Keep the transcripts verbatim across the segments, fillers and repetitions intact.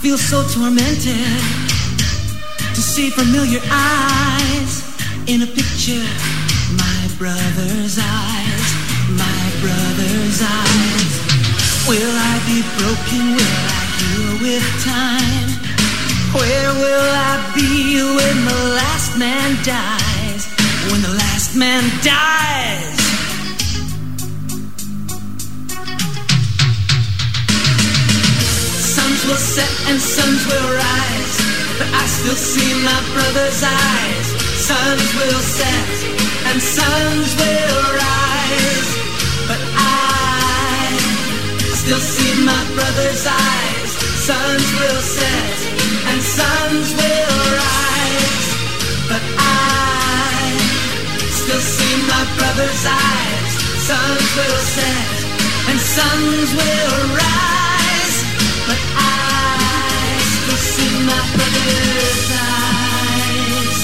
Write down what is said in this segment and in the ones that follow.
feel so tormented to see familiar eyes in a picture. My brother's eyes, my brother's eyes. Will I be broken? Will I heal with time? Where will I be when the last man dies? When the last man dies. Suns will set and suns will rise, but I still see my brother's eyes. Suns will set and suns will rise, but I still see my brother's eyes. Suns will set and suns will rise, but I still see my brother's eyes. Suns will set and suns will rise, but I still see my brother's eyes.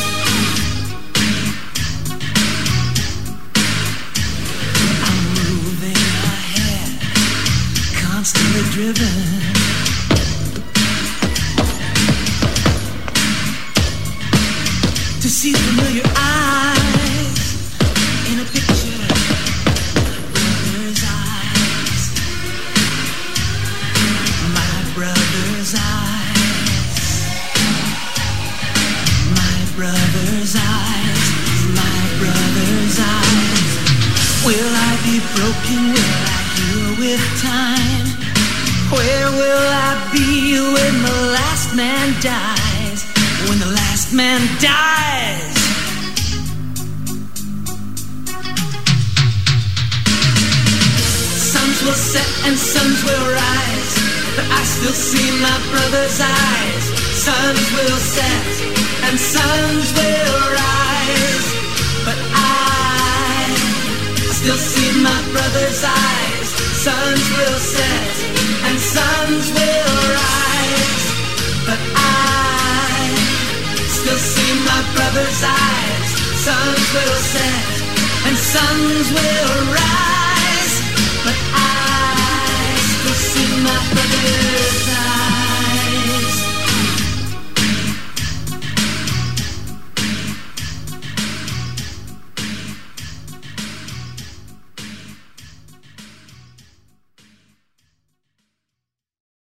I'm moving ahead, constantly driven to see familiar eyes in a picture. My brother's eyes, my brother's eyes, my brother's eyes, my brother's eyes. Will I be broken? Will I heal with time? Where will I be when the last man dies? When the last man dies. Suns will set and suns will rise, but I still see my brother's eyes. Suns will set and suns will rise, but I still see my brother's eyes. Suns will set and suns will rise, but I still see my brother's eyes. Suns will set and suns will rise.